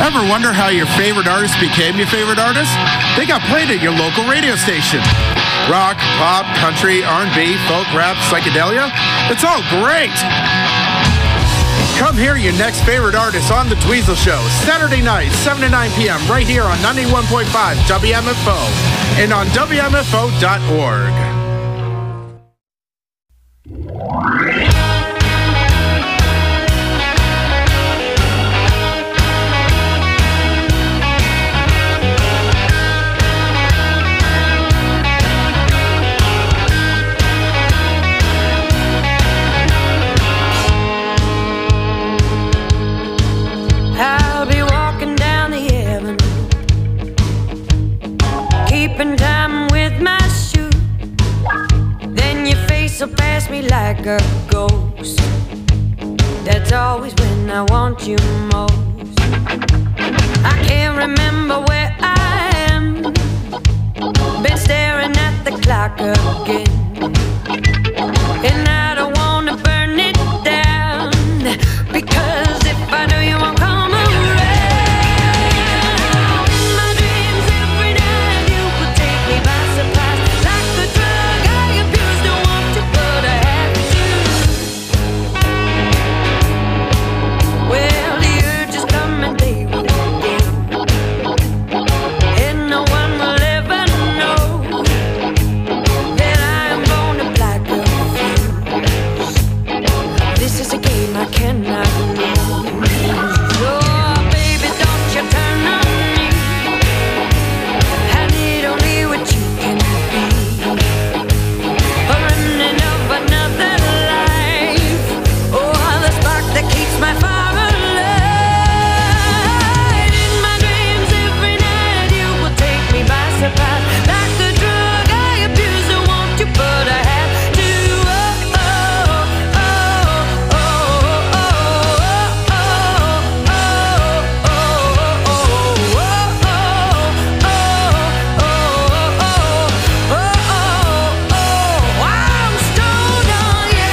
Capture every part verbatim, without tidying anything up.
Ever wonder how your favorite artist became your favorite artist? They got played at your local radio station. Rock, pop, country, R and B, folk, rap, psychedelia. It's all great. Come hear your next favorite artist on The Dweezil Show, Saturday night, seven to nine p.m. right here on ninety-one point five W M F O and on W M F O dot org. Pass me like a ghost. That's always when I want you most. I can't remember where I am. Been staring at the clock again, and I don't wanna burn it down, because if I do, you won't come around. In my dreams every night, you would take me by surprise, like a drug I abuse. Don't want to, but I have to. Well, the urge is coming, they will again, and no one will ever know that I am born to black a fuse. This is a game I cannot lose. Oh, baby, don't you turn on me. I need only what you can be. A remnant of another life. Oh, the spark that keeps my fire alive. In my dreams every night, you will take me by surprise, like a drug I abuse. I want you, but I have to. Oh, oh, oh, oh, oh, oh, oh, oh, I'm stoned on you.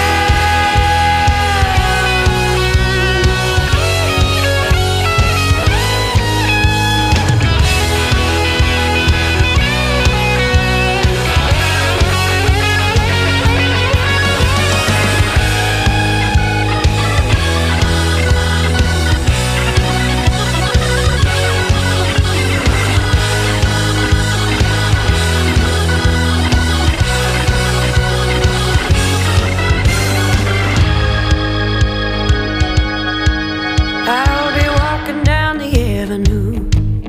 I'll be walking down the avenue,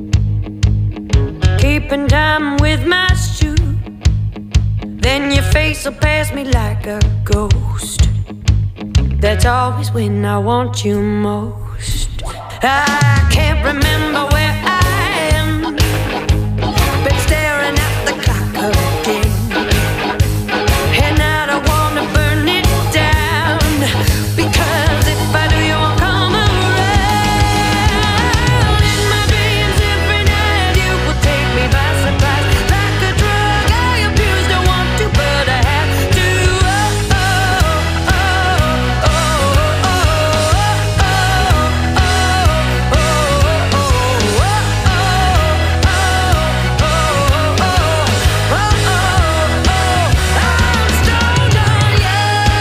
keeping time with my shoe. Then your face will pass me like a ghost. That's always when I want you most. I can't remember where I am. Been staring at the clock again, and I don't wanna burn it down, because if I do, you won't come around. In my dreams every night, you will take me by surprise, like a drug I abuse. Don't want to, but I have to. Oh, oh, oh, oh, oh, oh, oh, oh, I'm stoned on you.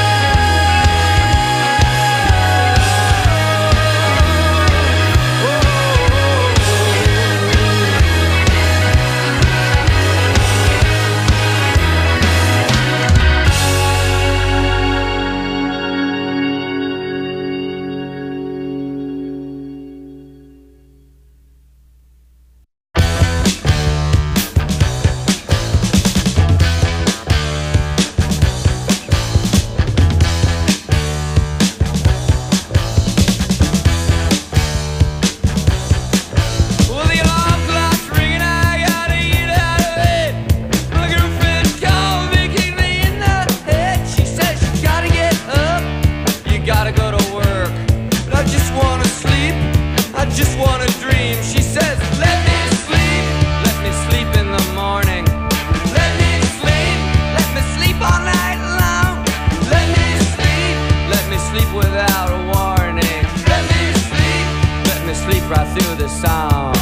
Well, the alarm clock's ringing, I gotta get out of bed. My girlfriend's calling me, kicking me in the head. She says you gotta get up, you gotta go to work. But I just wanna sleep, I just wanna dream. She says, let me sleep, let me sleep in the morning. Let me sleep, let me sleep all night long. Let me sleep, let me sleep without a warning. Let me sleep, let me sleep right through the song.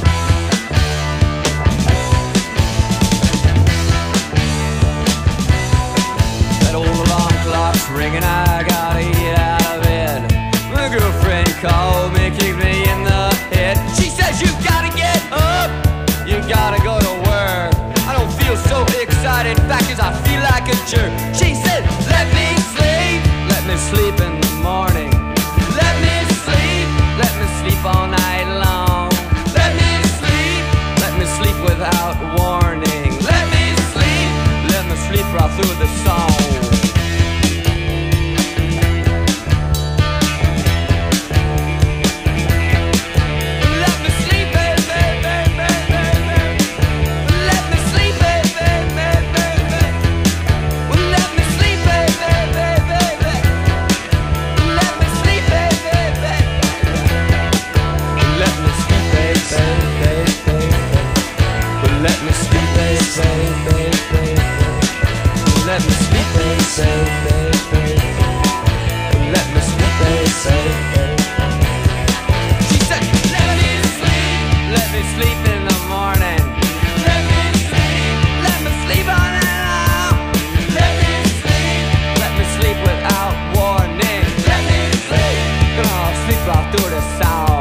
That old alarm clock's ringing, I gotta get out of bed. My girlfriend called me, kicked me in the head. She says you gotta get up, you gotta go to work. I don't feel so excited, in fact, 'cause I feel like a jerk. She said, let me sleep, let me sleep in the morning. Let me sleep, let me sleep all night long. Let me sleep, let me sleep without warning. Let me sleep, let me sleep right through the song. Let me sleep, baby, baby. Let me sleep, baby, baby. She said, let me sleep, let me sleep in the morning. Let me sleep, let me sleep all night long. Let me sleep, let me sleep without warning. Let me sleep, gonna sleep right through the song.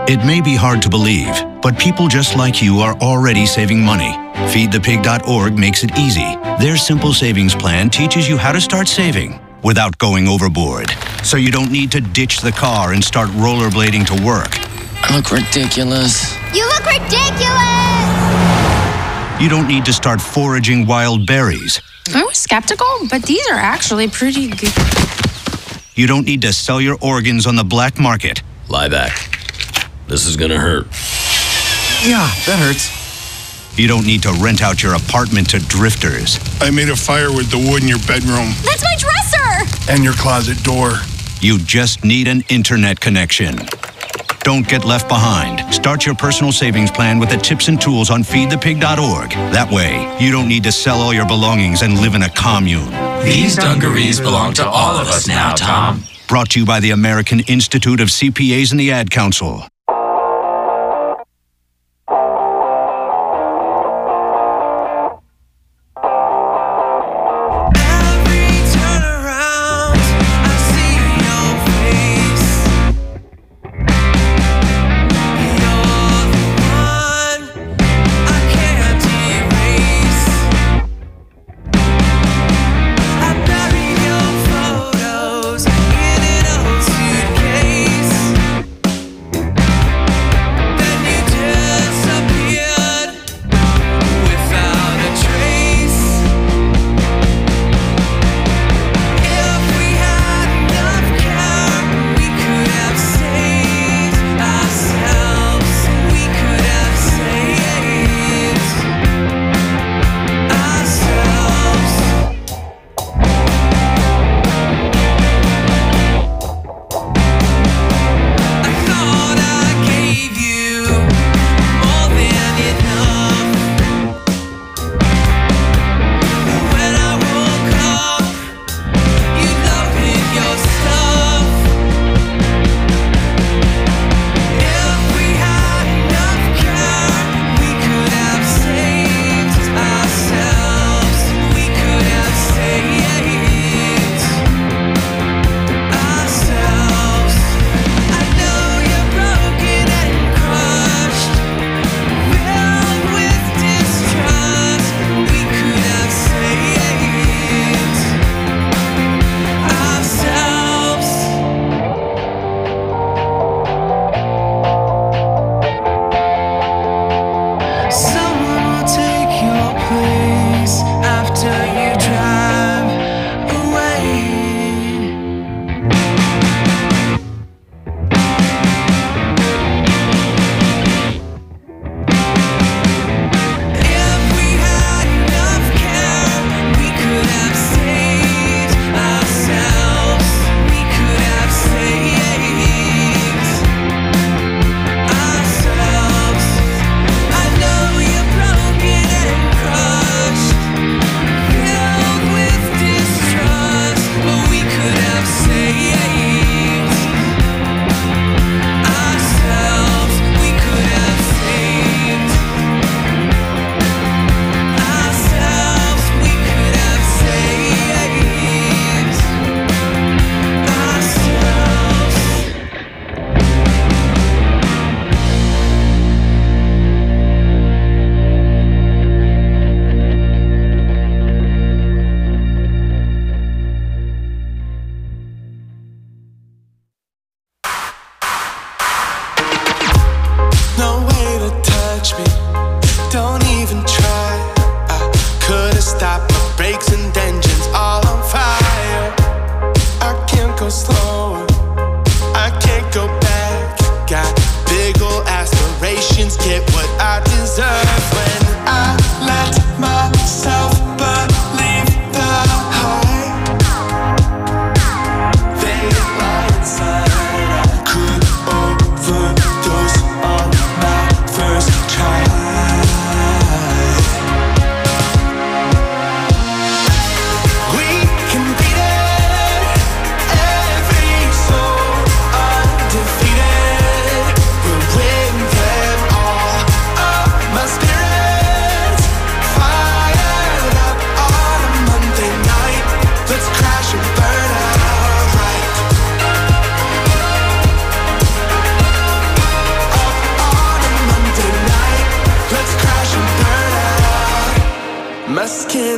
It may be hard to believe, but people just like you are already saving money. feed the pig dot org makes it easy. Their simple savings plan teaches you how to start saving without going overboard. So you don't need to ditch the car and start rollerblading to work. I look ridiculous. You look ridiculous! You don't need to start foraging wild berries. I was skeptical, but these are actually pretty good. You don't need to sell your organs on the black market. Lie back. This is gonna hurt. Yeah, that hurts. You don't need to rent out your apartment to drifters. I made a fire with the wood in your bedroom. That's my dresser! And your closet door. You just need an internet connection. Don't get left behind. Start your personal savings plan with the tips and tools on feed the pig dot org. That way, you don't need to sell all your belongings and live in a commune. These dungarees belong to all of us now, Tom. Brought to you by the American Institute of C P As and the Ad Council.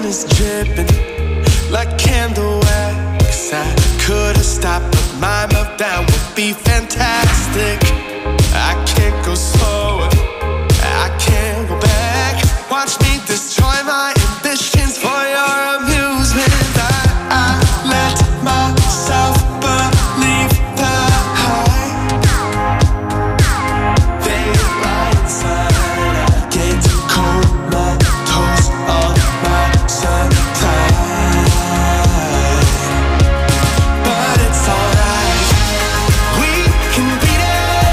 is dripping like candle wax. I could've stopped, but my meltdown would be fantastic. I can't go slower, I can't go back. Watch me destroy my ambitions for your amusement. I, I let myself believe the hype. They lie inside. I get comatose on my supply. But it's alright, we can beat it.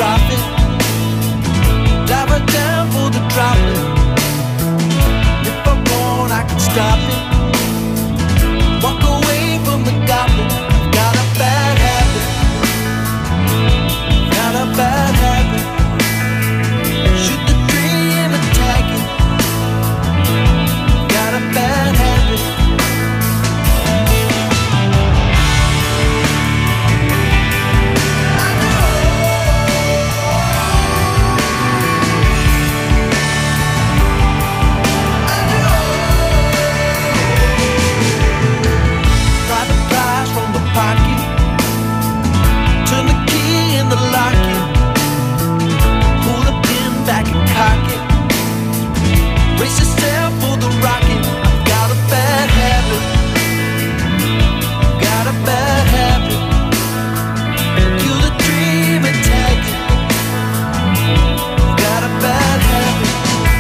profit. Dive her down for the droplet. If I want, I can stop it. Walk away from the goblin. Got a bad habit. Got a bad habit. Shoot the dream and tag it. Got a bad habit. Private prize from the pocket. Turn the key in the locket. Pull the pin back and cock it. Brace yourself for the rocket. I've got a bad habit. Got a bad habit. Kill the dream and tag it. Got a bad habit.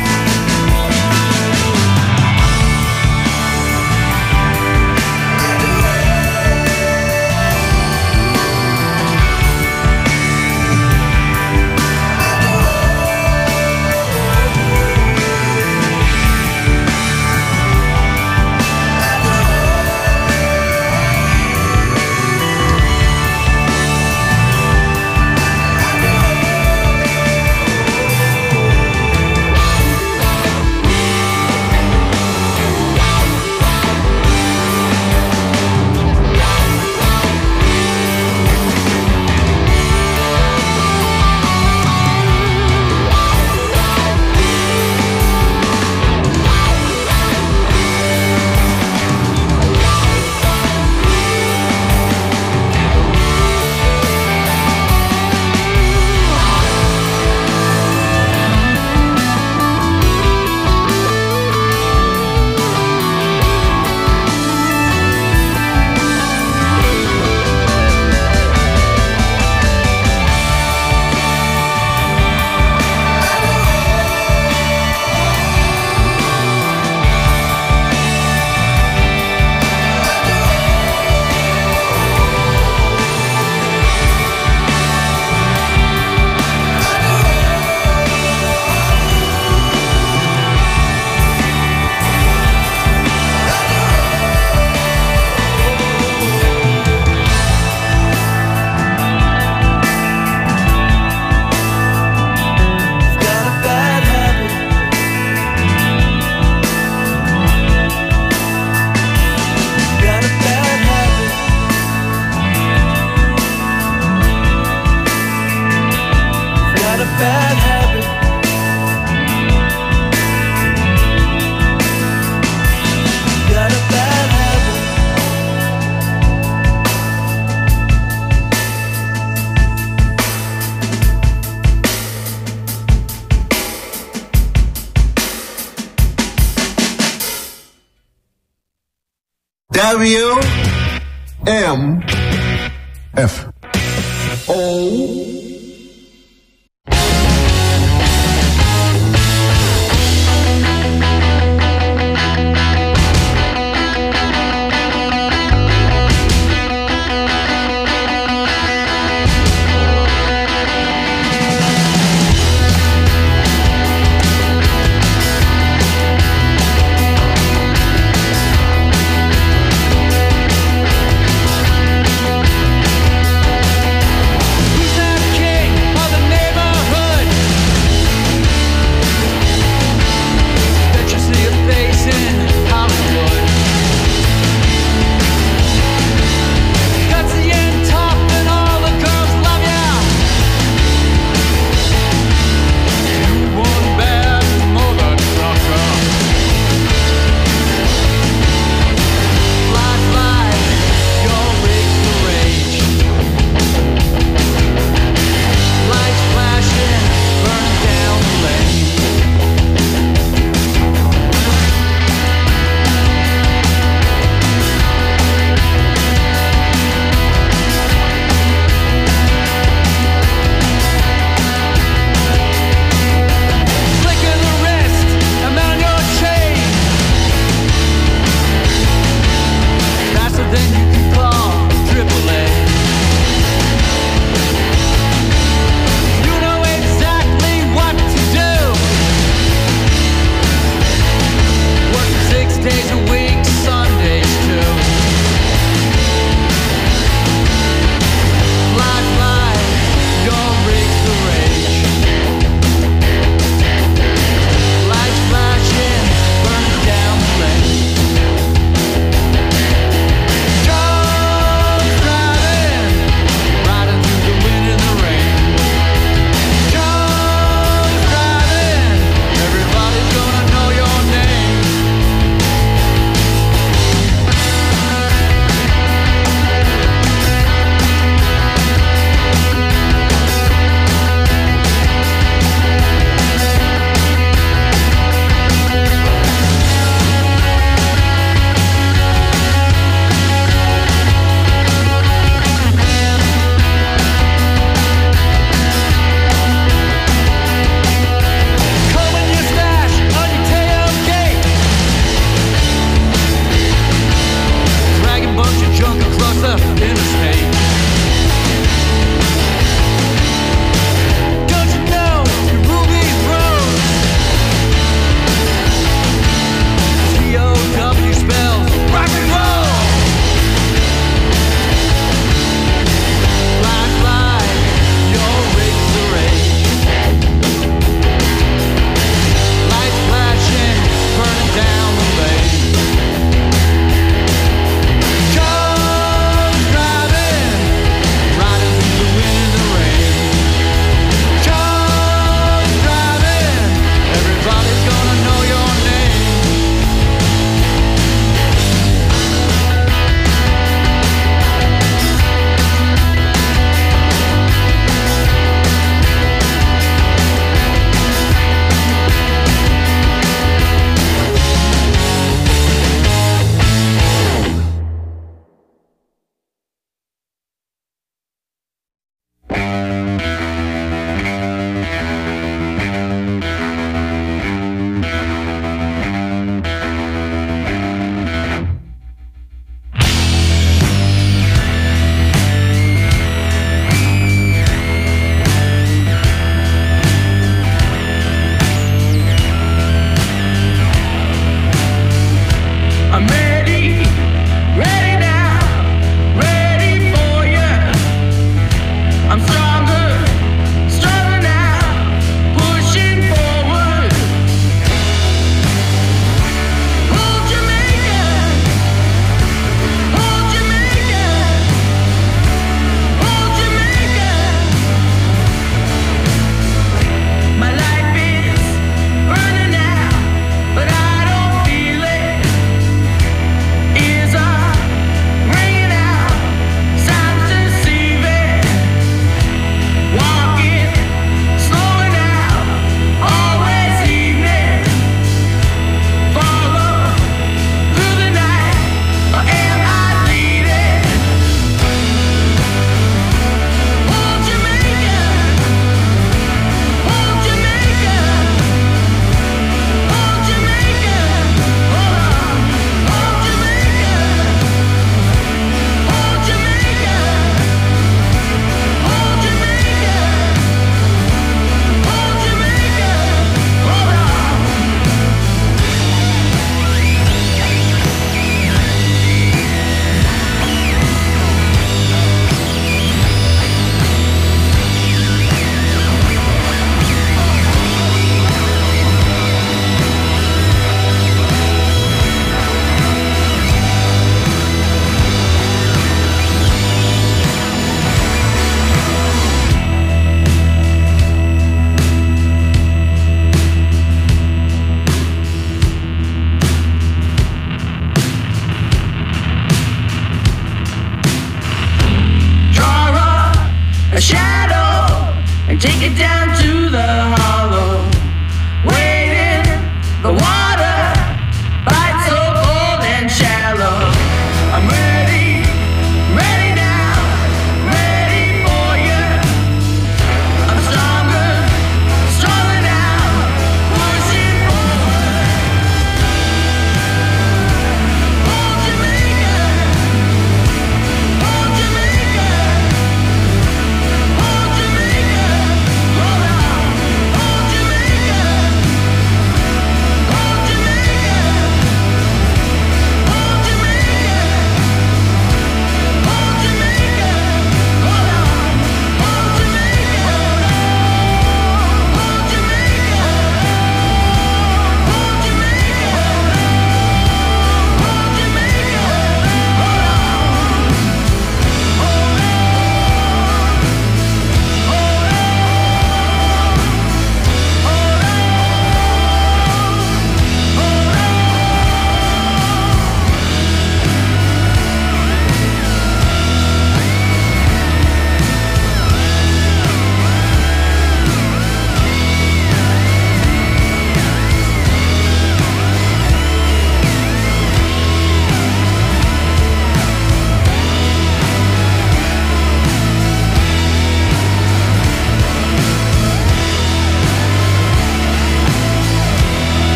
W M F O He's not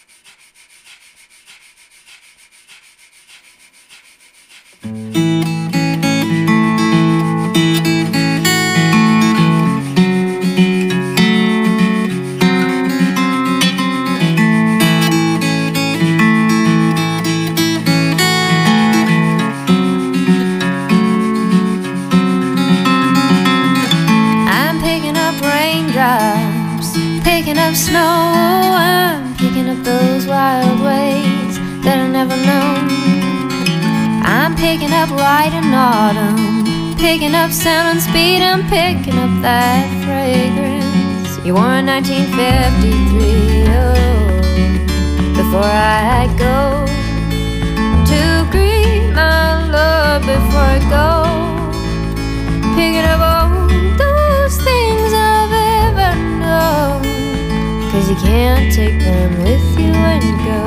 I'm picking up raindrops, picking up snow. I'm picking up those wild ways that I never known. I'm picking up light and autumn, picking up sound and speed. I'm picking up that fragrance you wore in nineteen fifty-three. Oh, before I go to greet my love, before I go picking up all those things I've ever known, 'cause you can't take them with you when you go.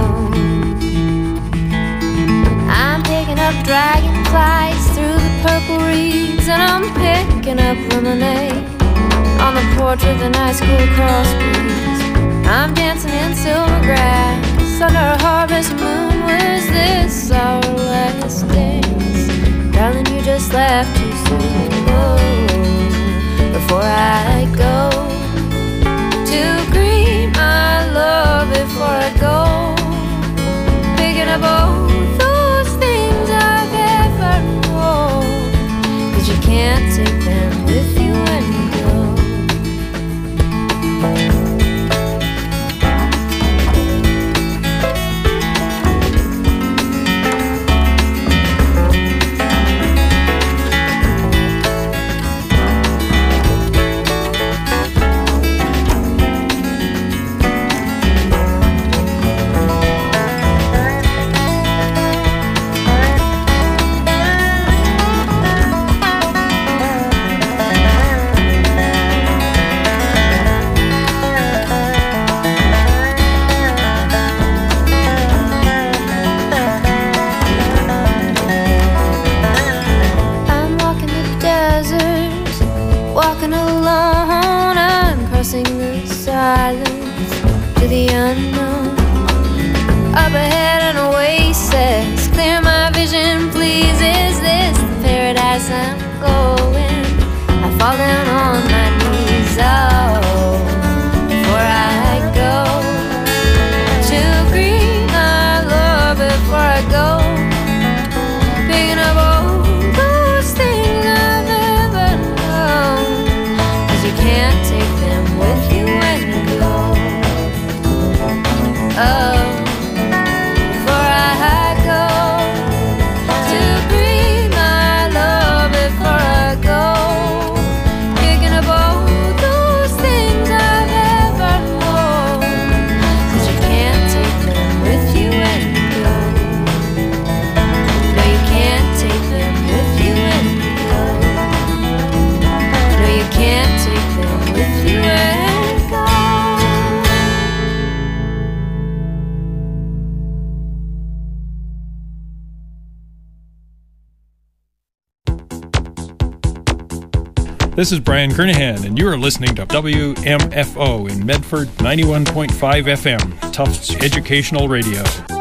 I'm picking up dragonflies through the purple reeds, and I'm picking up lemonade on the porch with an ice cool cross breeze. I'm dancing in silver grass under a harvest moon. Was this our last dance? Darling, you just left too soon. Oh, before I go to greet my love, before I go picking up all those things I've ever known, 'cause you can't take them with you when you go. Walking alone, I'm crossing the silence to the unknown. Up ahead an oasis, clear my vision, please. Is this the paradise I'm going? I fall down on my knees. Oh, before I go to greet my love, before I go picking up all those things I've ever known, 'cause you can't take them with you when you go. Oh, before I go to greet my love, before I go picking up all those things I've ever known, 'cause you can't take them with you when you go. No, you can't take them with you when you go. No, you can't take them with you when you go. This is Brian Kernahan, and you are listening to W M F O in Medford, ninety-one point five F M, Tufts Educational Radio.